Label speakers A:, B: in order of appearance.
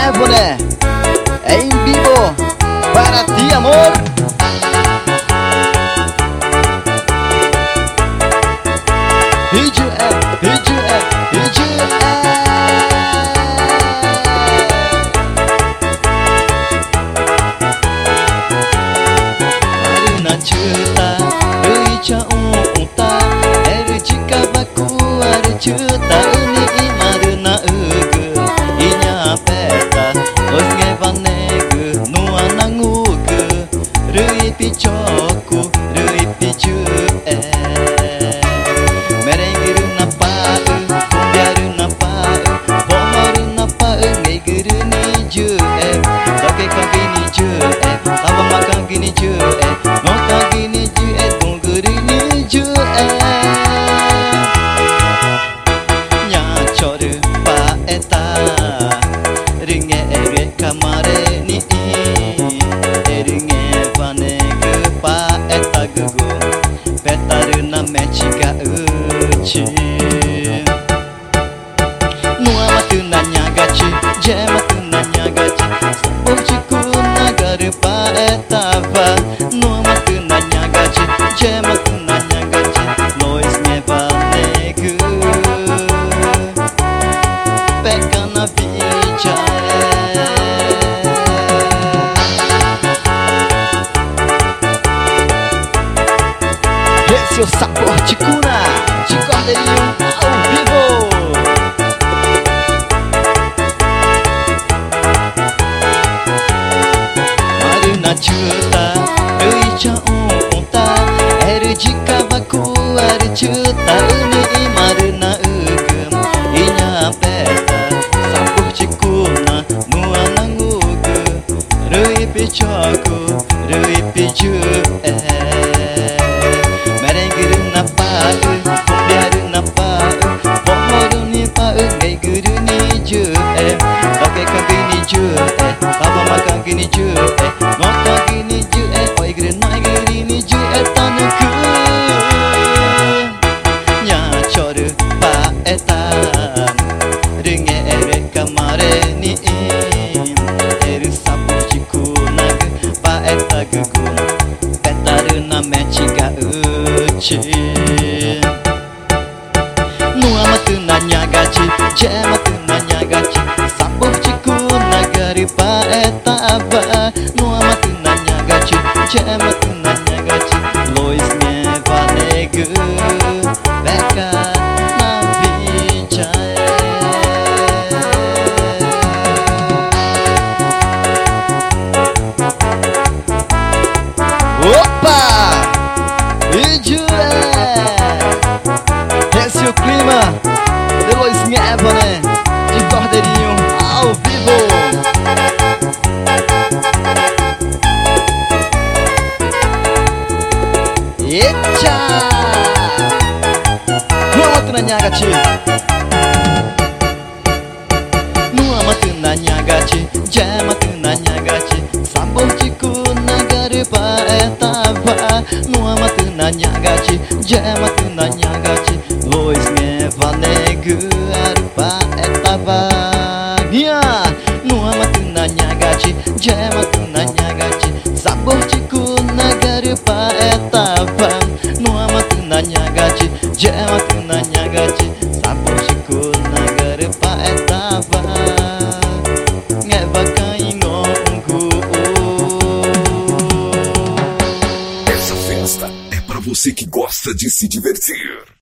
A: Évole, en vivo para ti, amor.
B: Marina chuta, ruicha unta, erjika baku arjuta uni marina ugu, inya peta, osnge vanegu, nua nangugu, rui pichoku, rui pichu merengue na pau, cumbiaru na pau, bohoru na pau, ngeguru ni ju toke kagi ni ju tava makangi ni ju nokagi ni ju tunguru ni ju nya choru pa eta ringe ere kamare ni eringe vanegu pa eta gugu petaru na mechiga uchi nua matu nanya gachi je matu nanya gachi uchiku nagaru pa etava nua matu nanya gachi je matu nanya gachi noise never negu pekana vicha
A: Esse é o sabor de cuna, de Cordeirinho ao vivo.
B: Marina chuta, ruicha unta, erjika baku arjuta uni marina ugum, inya peta, sabur cikuna, nua nangugu, rui pichoku, rui pichu merengue na pau, cumbiaru na pau, bohoru ni pau, ngeguru ni ju toke kagi ni ju tava makangi ni ju nokagi ni ju oiguru naigiri ni ju tanuku nya choru pa eta ringe ere kamare ni eru sapu chiku nagu pa eta gugu petaru na mechiga uchi nua matu nanya gachi je matu nanya gachi sapu chiku nagari pa eta aba nua matu nanya gachi je matu nanya gachi lois neva negu beka na vicha
A: Opa! Esse é o clima de Luiz Évole, de Cordeirinho ao vivo. Eita! Nua matu nanya gachi
B: nua matu nanya gachi je matu nanya gachi sabor chiku nagaru pa etava nua matu nanya gachi je matu nanya gachi lois neva negu arpa etava nia nua matu nanya gachi je matu nanya gachi sabor chiku nagaru pa etava nua matu nanya gachi je matu nanya gachi sabor chiku nagaru pa etava ngeva kaingongu.
C: Essa festa é pra você que gosta de se divertir.